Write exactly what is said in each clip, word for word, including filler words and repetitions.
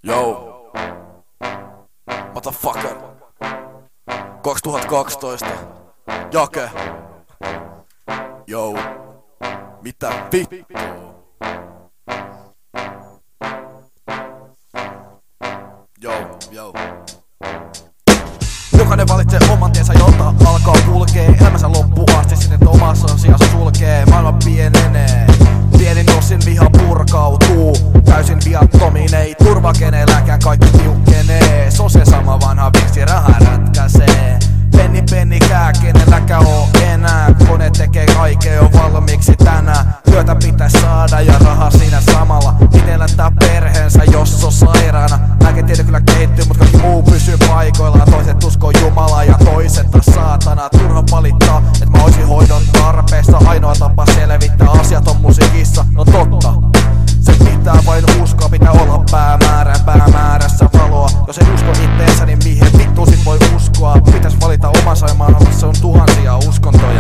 Yo, motherfucker. kaksituhattakaksitoista. Jake. Yo, mitä vittua? Yo, yo. Jokainen valitsee oman tiensä, jota alkaa kulkee elämänsä loppuun asti, sitten omassa asiassa sulkee. Maailma pienenee, pienin osin viha purkautuu. Täysin viattomiin ei turva kenelläkään, kaikki tiukkenee. Se on se sama vanha viksi, raha ratkaisee. Penni penni kää, kenelläkään oo enää. Kone tekee kaiken jo valmiiksi tänään. Työtä pitäis saada ja raha siinä samalla. Miten elättää perheensä, jos on sairaana. Lääketiede kyllä kehittyy, mut kaikki muu pysyy paikoillaan. Toiset uskoo Jumalaa ja toiset taas saatana. Turha valittaa, et mä oisin hoidon tarpeessa. Ainoa tapa selvittää asiat on musiikissa. No totta, se pitää vain uskoa, pitää olla päämäärä. Päämäärässä valoa, jos ei usko itteensä, niin mihin vittu sit voi uskoa? Pitäis valita omansa ja maailmassa on tuhansia uskontoja.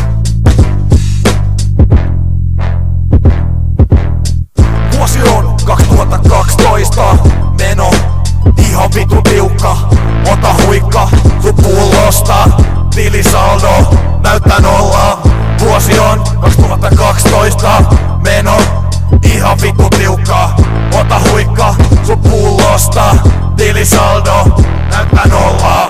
Vuosi on kaksituhattakaksitoista, meno ihan vitun tiukka. Ota huikka sun pullosta, tilisaldo näyttää nollaa. Vuosi on kaksituhattakaksitoista, meno ihan vitun tiukka. Ota huikka sun pullosta, tilisaldo näyttää nollaa.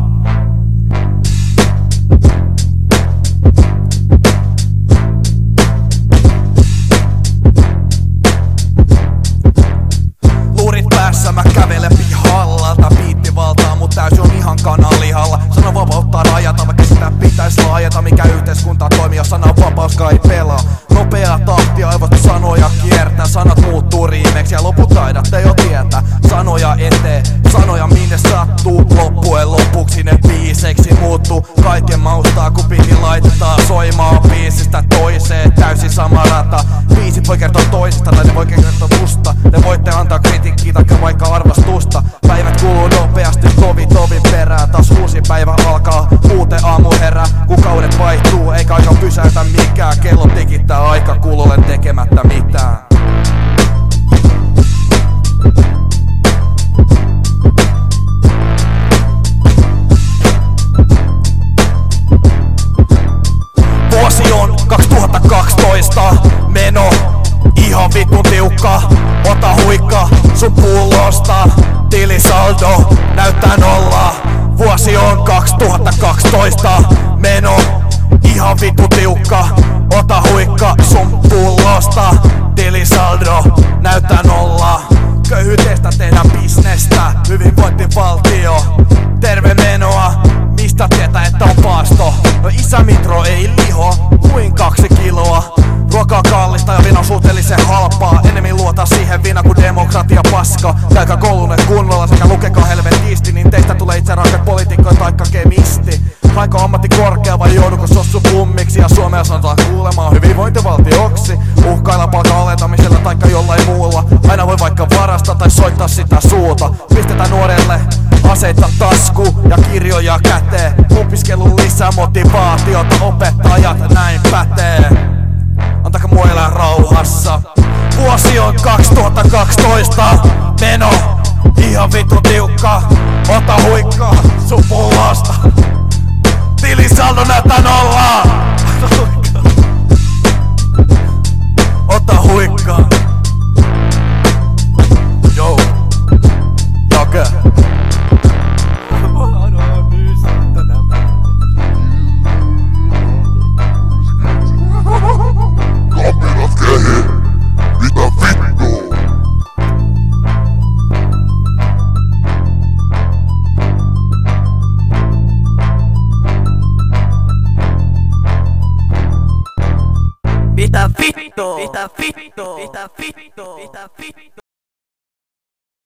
Luurit päässä mä kävelen pihallalta, biitti valtaa mut täysin on ihan kananlihalla. Sanan vapauttaa rajata, vaikka sitä pitäis laajata. Mikä yhteiskunta toimii, jos sanan vapaus kai pelaa. Nopea tahti, aivot sanoja kiertää. Sanat muuttuu riimeksi ja loput taidatte jo tietää. Sanoja eteen, sanoja minne sattuu. Loppujen lopuksi ne biiseiksi muuttuu. Kaiken maustaa kun piti laittaa soimaa biisistä toiseen. Täysin sama rata. Biisit voi kertoa toisesta tai ne voi kertoa musta. Te voitte antaa kritiikkiä taikka vaikka arvostusta. Päivät kuluu nopeasti tovi tovi perään. Taas uusi päivä alkaa, uuteen aamu herää. Kukaudet vaihtuu, eikä aika pysäytä mikään. Kello tikittää, aika kuluu, olen tekemättä mitään. Vuosi on kaksituhattakaksitoista, meno ihan vitun tiukka. Ota huikka sun pullosta, tilisaldo näyttää nollaa. Vuosi on kaksituhattakaksitoista, meno ihan vitun tiukka. Ota huikka sun pullosta, tilisaldo näyttää nollaa. Köyhyydestä tehdään bisnestä, hyvinvointivaltio, terve menoa. Mistä tietää, että on paasto? No isä Mitro ei liho, kuin kaksi kiloa. Ruokaa kallista ja vino suhteellisen halpaa. Enemmän luota siihen vina kuin demokratia paska. Käykää koulunne kunnolla sekä lukekaa helvetisti, niin teistä tulee itse rakkaat poliitikkoja taikka kemisti. Haiko ammatti korkea vai jouduko sossu pummiksi? Ja Suomea sanotaan kuulemaan hyvinvointivaltioksi. Uhkailla palkan alentamisella taikka jollain muulla. Aina voi vaikka varastaa tai soittaa sitä suuta. Pistetään nuorelle aseita tasku ja kirjoja käteen. Opiskelun lisää motivaatiota, opettajat näin pätee. Antakaa mua elää rauhassa. Vuosi on kaksituhattakaksitoista, meno ihan vitun tiukka. Ota huikkaa sun pullosta, tilisaldo näyttää nollaa. Ota huikkaa. Yo, Jake. Mitä vittu? Mitä vittu? Mitä vittu? Mitä vittu?